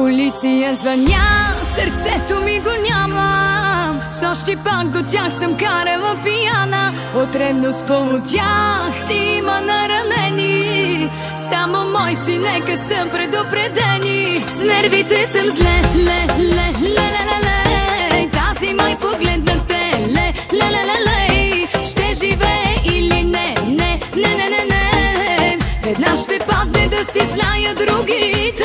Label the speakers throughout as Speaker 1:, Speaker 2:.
Speaker 1: Полиция звъня, сърцето ми го няма. Снощи пак до тях съм карала пияна. От ревност по тях има наранени. Само мой си, нека съм предупредени. С нервите съм зле, ле. Тази май погледна те, ле. Ще живее или не. Веднъж ще падне да си зная другите.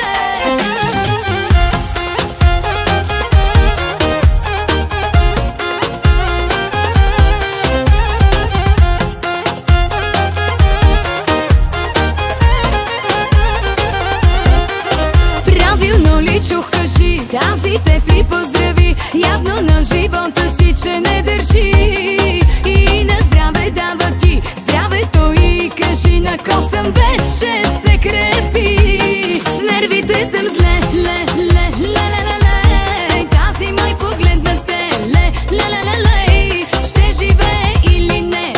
Speaker 1: Правилно ли чух, кажи, тази тефли поздрави. Явно на живота си, че не държи. И на здраве дава ти здравето и кажи, на косъм вече се крепи. С нервите съм зле, ле. Тази май погледна те, ле. Ще живее или не.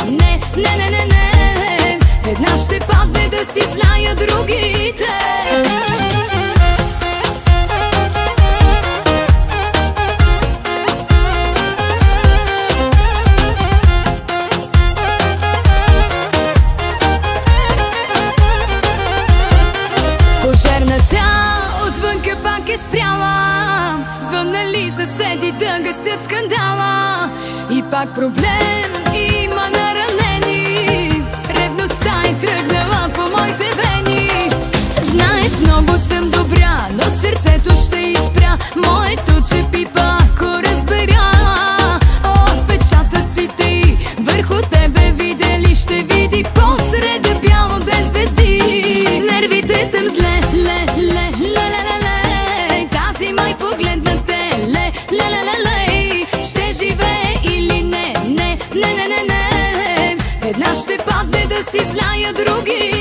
Speaker 1: Веднъж ще падне да си зная другите. Пожарната отвънка пак е спряла. Звъннали съседи да гасят скандала. И пак проблем, има наранени. Ревността е тръгнала по моите вени. Знаеш, много съм добра, но сърцето ще изпря. Моето че пипа, ако разбера. Отпечатъците и върху тебе видели, ще види посред бяло ден звезди. С нервите съм зле, ле. Тази май погледна те, ле. Ще живее или не. Веднъж ще падне да си зная други.